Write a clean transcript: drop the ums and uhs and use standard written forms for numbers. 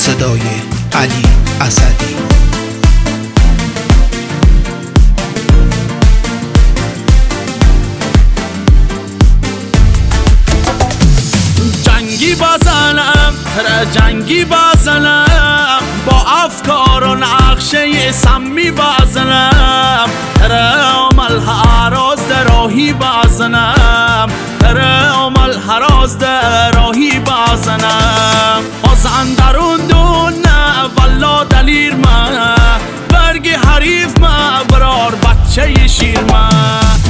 صدای علی اسدی. جنگی بزنم، جنگی بزنم، با افکار و نقشه سمی بزنم، عمل هراز راهی بزنم، عمل هراز راهی بزنم. باز اندرون دونه والا دلیر من، برگ حریف من برار بچه شیر من.